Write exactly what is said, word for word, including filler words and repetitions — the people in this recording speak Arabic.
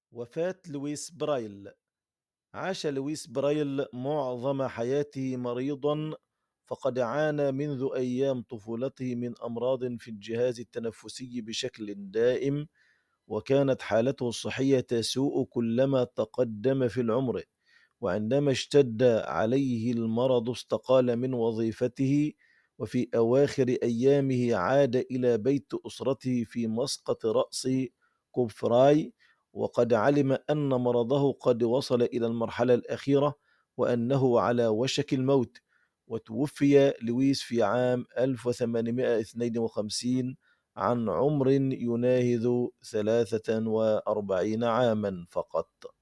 وفاة لويس برايل. عاش لويس برايل معظم حياته مريضا، فقد عانى منذ أيام طفولته من أمراض في الجهاز التنفسي بشكل دائم، وكانت حالته الصحية تسوء كلما تقدم في العمر. وعندما اشتد عليه المرض استقال من وظيفته، وفي أواخر أيامه عاد إلى بيت أسرته في مسقط رأس كوبفراي، وقد علم أن مرضه قد وصل إلى المرحلة الأخيرة وأنه على وشك الموت. وتوفي لويس في عام ألف وثمانمائة واثنين وخمسين عن عمر يناهز ثلاثة وأربعين عاما فقط.